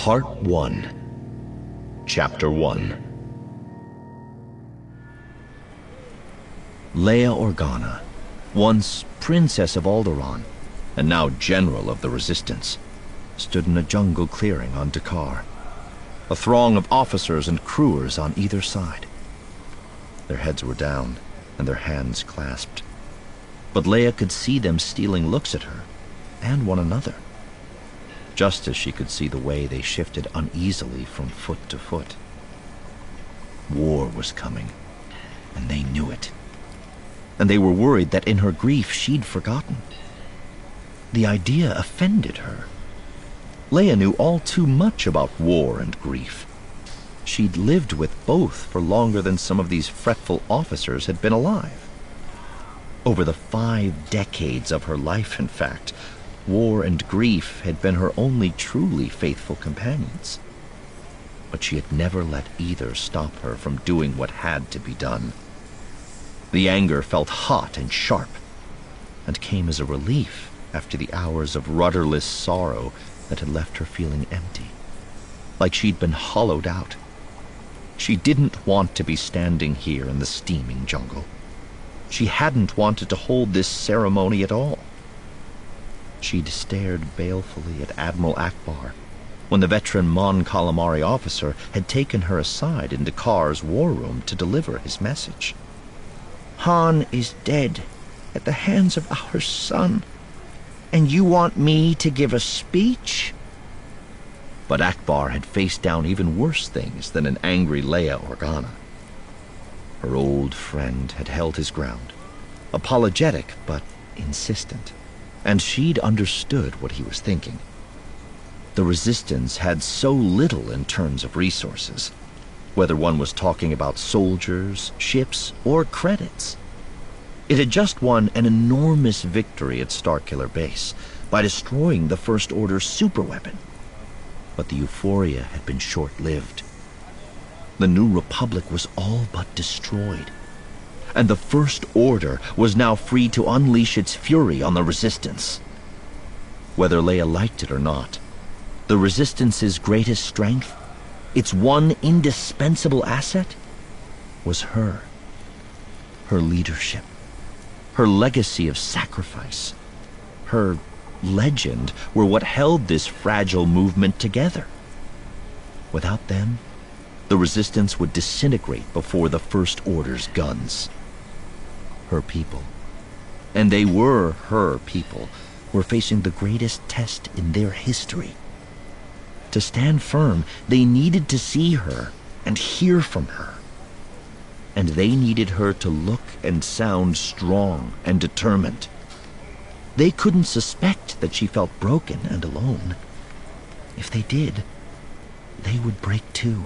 Part 1, Chapter 1. Leia Organa, once Princess of Alderaan, and now General of the Resistance, stood in a jungle clearing on D'Qar, a throng of officers and crewers on either side. Their heads were down, and their hands clasped, but Leia could see them stealing looks at her, and one another, just as she could see the way they shifted uneasily from foot to foot. War was coming, and they knew it. And they were worried that in her grief she'd forgotten. The idea offended her. Leia knew all too much about war and grief. She'd lived with both for longer than some of these fretful officers had been alive. Over the 5 decades of her life, in fact, war and grief had been her only truly faithful companions. But she had never let either stop her from doing what had to be done. The anger felt hot and sharp, and came as a relief after the hours of rudderless sorrow that had left her feeling empty, like she'd been hollowed out. She didn't want to be standing here in the steaming jungle. She hadn't wanted to hold this ceremony at all. She'd stared balefully at Admiral Ackbar when the veteran Mon Calamari officer had taken her aside in D'Qar's war room to deliver his message. Han is dead at the hands of our son, and you want me to give a speech? But Ackbar had faced down even worse things than an angry Leia Organa. Her old friend had held his ground, apologetic but insistent, and she'd understood what he was thinking. The Resistance had so little in terms of resources, whether one was talking about soldiers, ships, or credits. It had just won an enormous victory at Starkiller Base by destroying the First Order superweapon. But the euphoria had been short-lived. The New Republic was all but destroyed, and the First Order was now free to unleash its fury on the Resistance. Whether Leia liked it or not, the Resistance's greatest strength, its one indispensable asset, was her. Her leadership, her legacy of sacrifice, her legend were what held this fragile movement together. Without them, the Resistance would disintegrate before the First Order's guns. Her people, and they were her people, were facing the greatest test in their history. To stand firm, they needed to see her and hear from her. And they needed her to look and sound strong and determined. They couldn't suspect that she felt broken and alone. If they did, they would break too.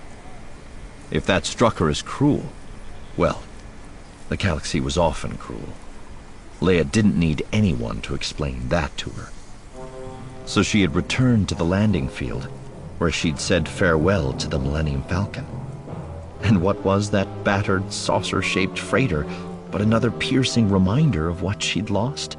If that struck her as cruel, well, the galaxy was often cruel. Leia didn't need anyone to explain that to her. So she had returned to the landing field, where she'd said farewell to the Millennium Falcon. And what was that battered, saucer-shaped freighter but another piercing reminder of what she'd lost?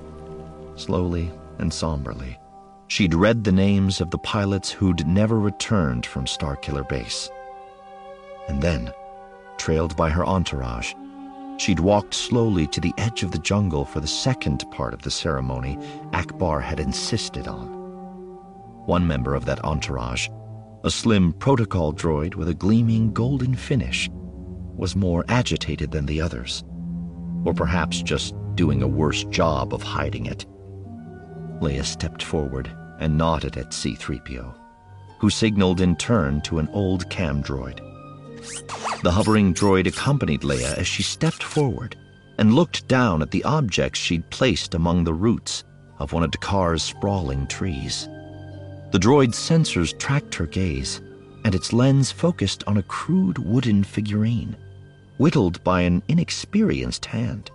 Slowly and somberly, she'd read the names of the pilots who'd never returned from Starkiller Base. And then, trailed by her entourage, she'd walked slowly to the edge of the jungle for the second part of the ceremony Ackbar had insisted on. One member of that entourage, a slim protocol droid with a gleaming golden finish, was more agitated than the others, or perhaps just doing a worse job of hiding it. Leia stepped forward and nodded at C-3PO, who signaled in turn to an old cam droid. The hovering droid accompanied Leia as she stepped forward and looked down at the objects she'd placed among the roots of one of D'Qar's sprawling trees. The droid's sensors tracked her gaze, and its lens focused on a crude wooden figurine, whittled by an inexperienced hand.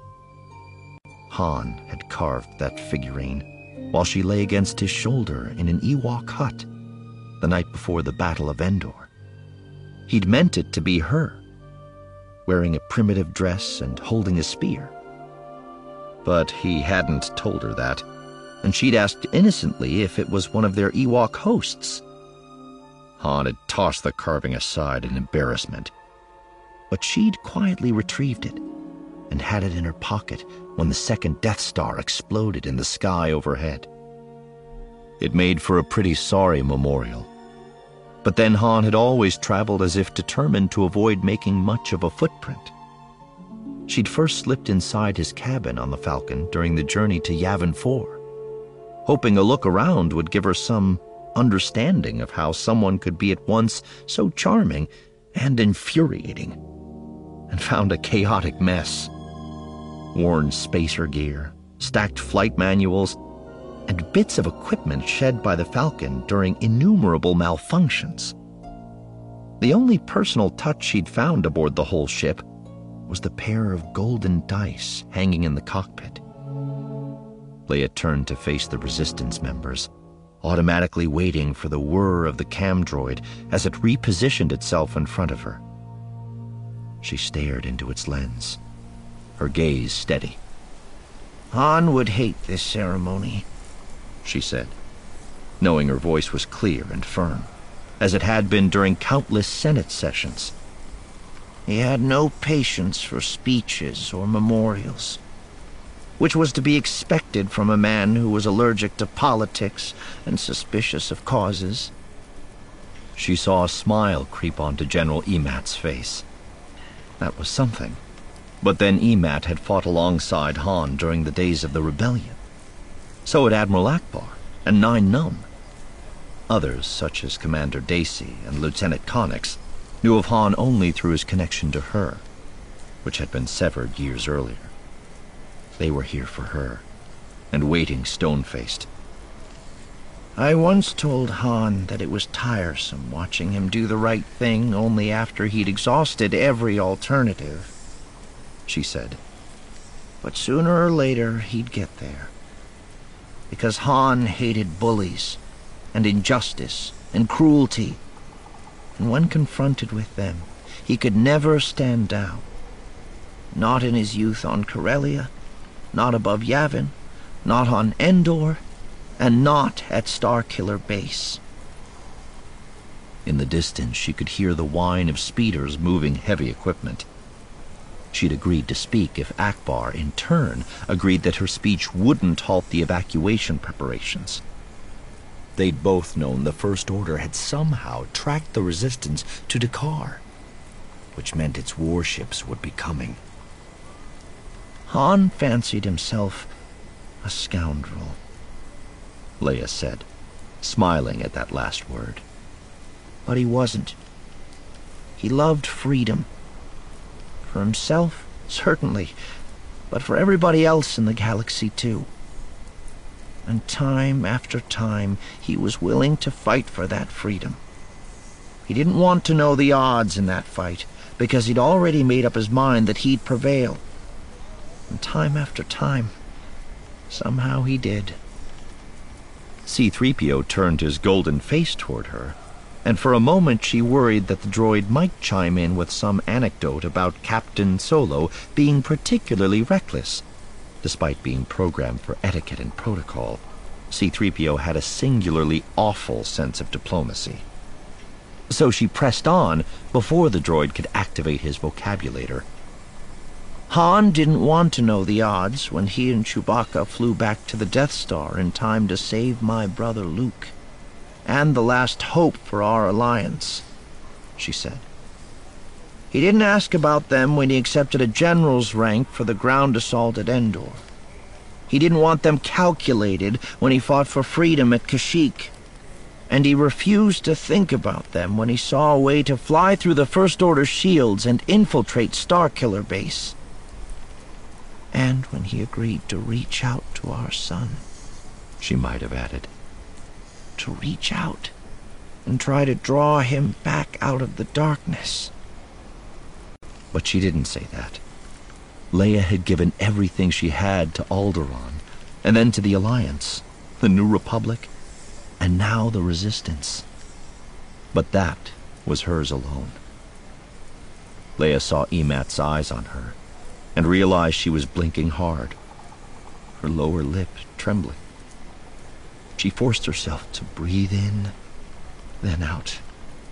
Han had carved that figurine while she lay against his shoulder in an Ewok hut the night before the Battle of Endor. He'd meant it to be her, wearing a primitive dress and holding a spear. But he hadn't told her that, and she'd asked innocently if it was one of their Ewok hosts, Han had tossed the carving aside in embarrassment. But she'd quietly retrieved it and had it in her pocket when the second Death Star exploded in the sky overhead. It made for a pretty sorry memorial. But then Han had always traveled as if determined to avoid making much of a footprint. She'd first slipped inside his cabin on the Falcon during the journey to Yavin 4, hoping a look around would give her some understanding of how someone could be at once so charming and infuriating, and found a chaotic mess. Worn spacer gear, stacked flight manuals, and bits of equipment shed by the Falcon during innumerable malfunctions. The only personal touch she'd found aboard the whole ship was the pair of golden dice hanging in the cockpit. Leia turned to face the Resistance members, automatically waiting for the whir of the cam droid as it repositioned itself in front of her. She stared into its lens, her gaze steady. Han would hate this ceremony, she said, knowing her voice was clear and firm, as it had been during countless Senate sessions. He had no patience for speeches or memorials, which was to be expected from a man who was allergic to politics and suspicious of causes. She saw a smile creep onto General Emat's face. That was something. But then Emat had fought alongside Han during the days of the rebellion. So had Admiral Ackbar and Nien Nunb. Others, such as Commander Dacey and Lieutenant Connix, knew of Han only through his connection to her, which had been severed years earlier. They were here for her, and waiting stone-faced. I once told Han that it was tiresome watching him do the right thing only after he'd exhausted every alternative, she said. But sooner or later he'd get there. Because Han hated bullies, and injustice, and cruelty. And when confronted with them, he could never stand down. Not in his youth on Corellia, not above Yavin, not on Endor, and not at Starkiller Base. In the distance, she could hear the whine of speeders moving heavy equipment. She'd agreed to speak if Ackbar, in turn, agreed that her speech wouldn't halt the evacuation preparations. They'd both known the First Order had somehow tracked the Resistance to D'Qar, which meant its warships would be coming. Han fancied himself a scoundrel, Leia said, smiling at that last word. But he wasn't. He loved freedom. For himself, certainly, but for everybody else in the galaxy, too. And time after time, he was willing to fight for that freedom. He didn't want to know the odds in that fight, because he'd already made up his mind that he'd prevail. And time after time, somehow he did. C-3PO turned his golden face toward her, and for a moment she worried that the droid might chime in with some anecdote about Captain Solo being particularly reckless. Despite being programmed for etiquette and protocol, C-3PO had a singularly awful sense of diplomacy. So she pressed on before the droid could activate his vocabulator. Han didn't want to know the odds when he and Chewbacca flew back to the Death Star in time to save my brother Luke, and the last hope for our alliance, she said. He didn't ask about them when he accepted a general's rank for the ground assault at Endor. He didn't want them calculated when he fought for freedom at Kashyyyk. And he refused to think about them when he saw a way to fly through the First Order shields and infiltrate Starkiller Base. And when he agreed to reach out to our son, she might have added. To reach out and try to draw him back out of the darkness. But she didn't say that. Leia had given everything she had to Alderaan, and then to the Alliance, the New Republic, and now the Resistance. But that was hers alone. Leia saw Emat's eyes on her, and realized she was blinking hard, her lower lip trembling. She forced herself to breathe in, then out,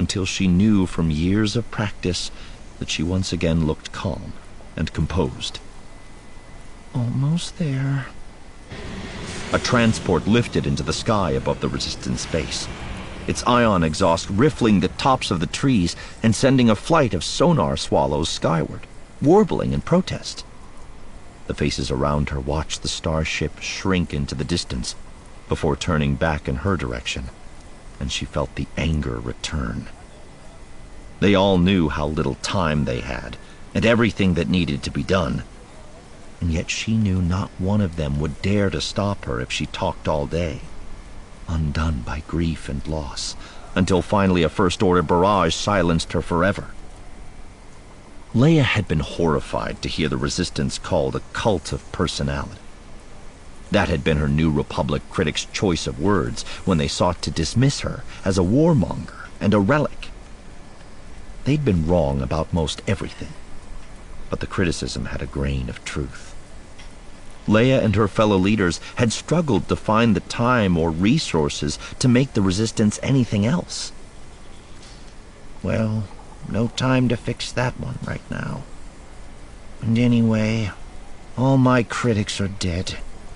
until she knew from years of practice that she once again looked calm and composed. Almost there. A transport lifted into the sky above the Resistance base, its ion exhaust riffling the tops of the trees and sending a flight of sonar swallows skyward, warbling in protest. The faces around her watched the starship shrink into the distance before turning back in her direction, and she felt the anger return. They all knew how little time they had, and everything that needed to be done, and yet she knew not one of them would dare to stop her if she talked all day, undone by grief and loss, until finally a first-order barrage silenced her forever. Leia had been horrified to hear the Resistance called a cult of personality. That had been her New Republic critics' choice of words when they sought to dismiss her as a warmonger and a relic. They'd been wrong about most everything, but the criticism had a grain of truth. Leia and her fellow leaders had struggled to find the time or resources to make the Resistance anything else. Well, no time to fix that one right now. And anyway, all my critics are dead.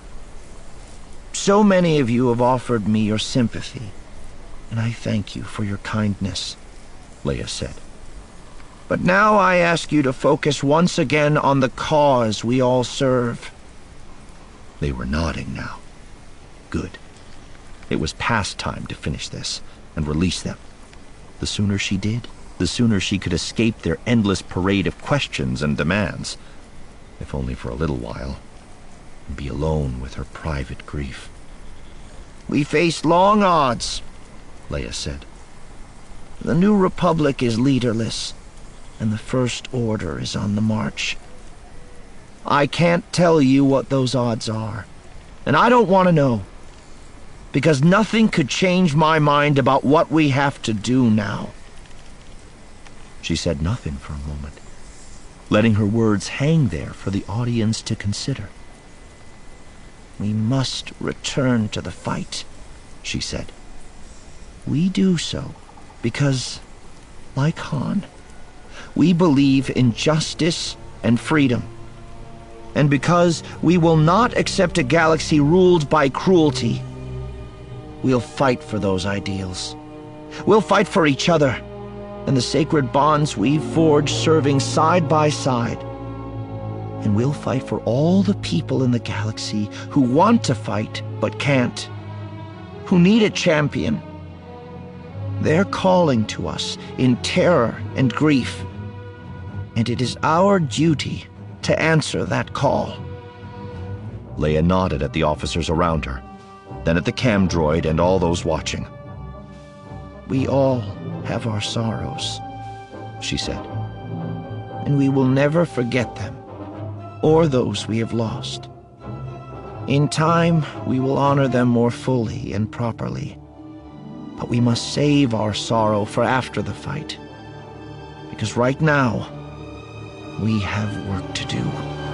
So many of you have offered me your sympathy, and I thank you for your kindness, Leia said. But now I ask you to focus once again on the cause we all serve. They were nodding now. Good. It was past time to finish this and release them. The sooner she did, the sooner she could escape their endless parade of questions and demands, if only for a little while, and be alone with her private grief. We face long odds, Leia said. The New Republic is leaderless, and the First Order is on the march. I can't tell you what those odds are, and I don't want to know, because nothing could change my mind about what we have to do now. She said nothing for a moment, letting her words hang there for the audience to consider. We must return to the fight, she said. We do so because, like Han, we believe in justice and freedom. And because we will not accept a galaxy ruled by cruelty, we'll fight for those ideals. We'll fight for each other and the sacred bonds we've forged serving side by side. And we'll fight for all the people in the galaxy who want to fight but can't, who need a champion. They're calling to us in terror and grief, and it is our duty to answer that call. Leia nodded at the officers around her, then at the cam droid and all those watching. We all have our sorrows, she said, and we will never forget them, or those we have lost. In time, we will honor them more fully and properly, but we must save our sorrow for after the fight, because right now, we have work to do.